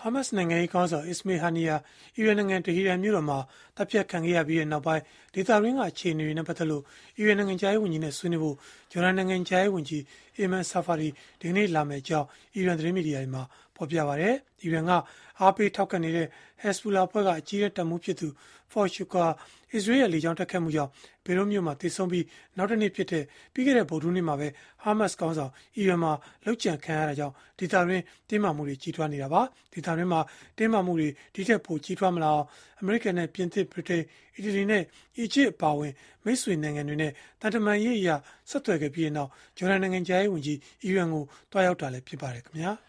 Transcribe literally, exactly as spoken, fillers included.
ဟာမတ်နိုင်ငံရေးခေါင်းဆောင် Ismail Haniyeh အီရန်နိုင်ငံတဟီရန်မြို့တော်မှာတပ်ဖြတ်ခံခဲ့ရပြီးနောက်ပိုင်းဒေသတွင်းကအခြေအနေတွေနဲ့ပတ်သက်လို့အီရန်နိုင်ငံခြားရေးဝန်ကြီးနဲ့ဆွေးနွေးဖို့ဂျော်ဒန်နိုင်ငံခြားရေးဝန်ကြီး Ayman Safadi ဒီကနေ့လာမယ့်အကြောင်းအီရန်သတင်းမီဒီယာတွေမှာဖော်ပြပါတယ်။အီရန်ကအားပေးထောက်ခံနေတဲ့ Hezbollah အဖွဲ့ကအကြီးအကဲတပ်မှူးဖြစ်သူ Fouad Shukar အစ္စရေးရဲ့လေကြောင်းတိုက်ခိုက်မှုကြောင့်ဘေရွတ်မြို့မှာသေဆုံးပြီးနောက်တစ်နေ့ဖြစ်တဲ့ပြီးခဲ့တဲ့ဗုဒ္ဓဟူးနေ့မှာပဲဟာမတ်စ်ခေါင်းဆောင်အီရန်မှာလုပ်ကြံခံရတာကြောင့်ဒေသတွင်းတင်းမာမှုတွေကြီးထွားနေတာပါ။ဒေသတွင်းမှာတင်းမာမှုတွေဒီထက်ပိုကြီးထွားမလာအောင်အမေရိကန်နဲ့ပြင်သစ်ဗြိတိန်အီတလီနဲ့အီဂျစ်အပါအဝင်မိတ်ဆွေနိုင်ငံတွေနဲ့တန်တမန်ရေးအရာဆက်သွယ်ခဲ့ပြီးနောက်ဂျော်ဒန်နိုင်ငံခြားရေးဝန်ကြီးအီရန်ကိုတွားရောက်တာလည်းဖြစ်ပါတယ်ခင်ဗျာ။